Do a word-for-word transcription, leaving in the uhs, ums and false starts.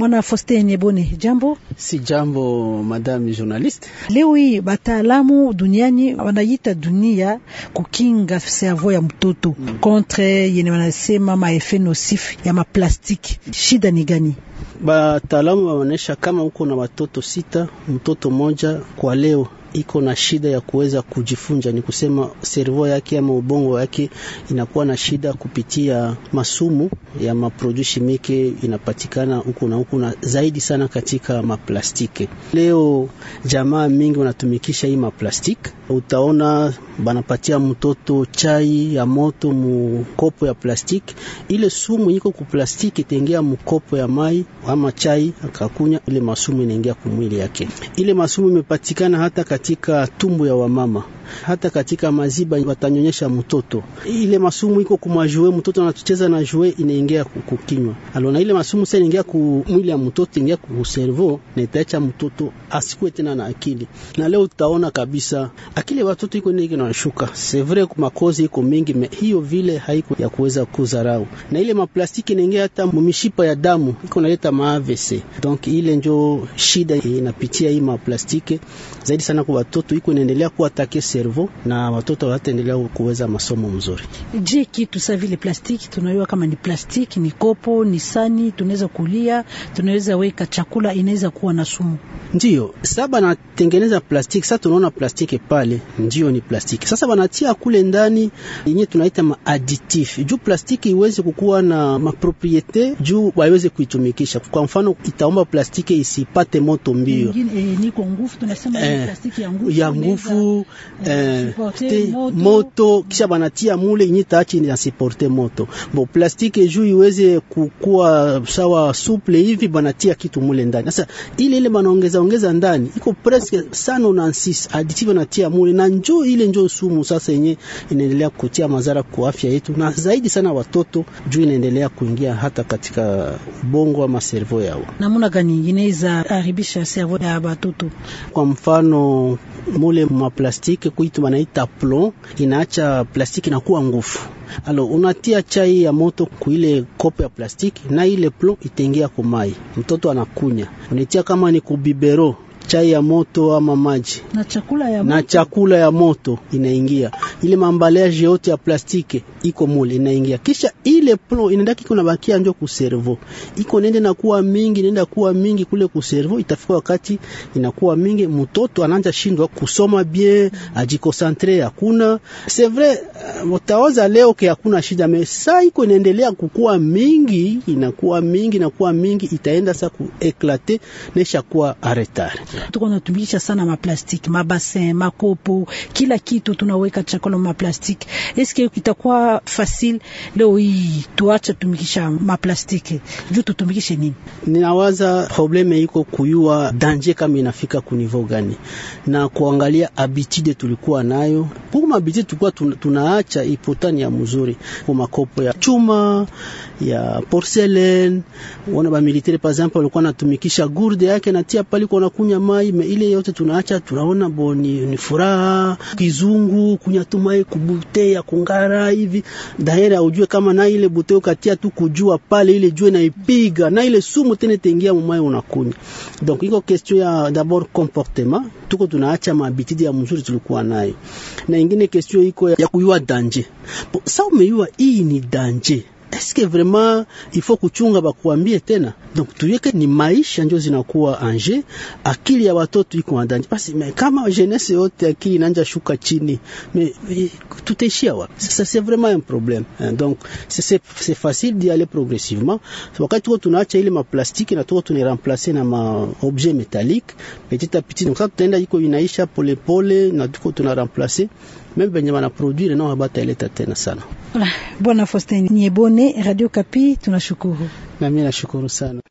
Mwana Faustin Nyebone, jambo. Si jambo madame journaliste. Leo hii bataalamu duniani wanaita dunia kukinga cerveau ya mtoto mm. contre yene wanasema maefe nocif ya maplastiki. Shida ni gani? Bataalamu wanaonesha kama uko na watoto sita, mtoto moja kwa leo iko na shida ya kuweza kujifunja, ni kusema cerveau yake ama ubongo yake inakuwa na shida kupitia masumu ya maproduit chimique inapatikana huko na huko, na zaidi sana katika maplastiki. Leo jamaa mingi wanatumikisha hii maplastiki. Utaona banapatia mtoto chai ya moto mu kopo ya plastiki, ile sumu iko ku plastiki itaingia mu kopo ya mai ama chai, akakunya ile masumu inaingia kwa mwili yake. Ile masumu imepatikana hata katika tumbo ya wamama, hata katika maziba watanyonyesha mtoto. Ile masumu iko kumajue, mtoto anacheza na jue inaingia kukinywa. Alona ile masumu sasa inaingia ku mwili ya mtoto, inaingia ku cerveau na itaacha mtoto asikue tena na akili. Na leo utaona kabisa akili watoto iko nini inashuka. C'est vrai kwa makozi iko mingi, me hiyo vile haiko ya kuweza kuzarau. Na ile maplastiki inaingia hata mmishipa ya damu, iko naleta ma A V C. Donc ile ndio shida inapitia hii maplastiki zaidi sana kwa watoto, iko inaendelea kuatake cerveau na watoto wataendelea kuweza masomo mzuri. Je, kitu sa vile plastiki tunajua kama ni plastiki, ni kopo, ni sani, tunaweza kulia, tunaweza weka chakula, inaweza kuwa na sumu. Ndio, sasa banatengeneza plastiki, sasa tunaona plastiki pale, ndio ni plastiki. Sasa banatia kule ndani yenye tunaita ma additif. Juu plastiki iweze kukua na mapropriete, juu waweze kuitumikisha. Kwa mfano itaomba plastiki isipate moto mbio. Nyingine ni kwa nguvu, tunasema eh, plastiki ya nguvu. Ya nguvu eh, te, moto, moto kisha banatia mule yenye taachi ni supporter moto. Bo plastiki juu iweze kukua sawa souple hivi, banatia kitu mule ndani. Sasa ile ile banaongeza ongeza ndani iko presque sana na six additive natia mule, na njoo ile njoo sumu sasa yenye inaendelea kutia madhara kwa afya yetu, na zaidi sana watoto juu inaendelea kuingia hata katika bongo ama cerveau yao. Namna gani inaweza haribisha cerveau ya watoto? Kwa mfano mule ma plastiki kuitu wanaita plomb, inaacha plastiki na kuwa nguvu. Alo unatia chai ya moto kuile kopo ya plastiki na ile plomb itaingia kwa mai, mtoto anakunya. Unatia kama ni kubibero chai ya moto ama maji na chakula ya moto, na chakula ya moto inaingia. Ile mambalaje yote ya plastiki iko mule inaingia. Kisha ile plomb inaenda kiko na bakia njo ku cerveau. Iko nende na kuwa mingi, nenda kuwa mingi kule ku cerveau, itafika wakati inakuwa mingi, mtoto anaanza shindwa kusoma bien, ajikoncentre hakuna. C'est vrai, mtaoza leo ke hakuna shida, mais saa iko inaendelea kukua mingi, inakuwa mingi na kuwa mingi, itaenda sa ku éclater na ishakuwa arretard. Tuko natumikisha sana maplastiki, mabassin, makopo, kila kitu tunaweka chakula maplastiki. Eske itakuwa facile leo hii tuache tumikisha maplastiki, juu tutumikishe nini? Ninawaza probleme iko kuyua danger kama inafika ku niveau gani, na kuangalia habitude tulikuwa nayo. Kwa habitude tulikuwa tunaacha ipotani ya mzuri kwa makopo ya chuma, ya porcelain. Wana ba militaire par exemple walikuwa natumikisha gourde yake natia pale kwa kunya mai, me ile yote tunaacha, tunaona boni ni furaha kizungu kunya tumai kubute ya kungara hivi. Daira ujue kama na ile bute ukatia tu kujua pale ile jue na ipiga na ile sumu tena tengia mumai unakunya. Donc iko question ya d'abord comportement, tuko tunaacha mabitidi ya mzuri tulikuwa nayo. Na ingine question iko ya kuyua danger. Sasa umeyua hii ni danger, est-ce que vraiment il faut kuchunga bakuambie tena? Donc tuweke ni maisha ndio zinakuwa anje, akili ya watoto iko ndani. Basi kama jeunesse yote akili inaanza shuka chini, mais tutaishia wapi? Ça c'est vraiment un problème. Donc c'est c'est facile d'y aller progressivement. Wakati tuko tunaacha ile ma plastique na tuko tuna remplacer na ma objet métallique petit à petit, donc ça tutaenda iko inaisha pole pole na tuko tuna remplacer même benye wana produire na wabata ile tena sana. Bwana Faustin Nyebone, Radio Kapi, tunashukuru. Na mimi nashukuru sana.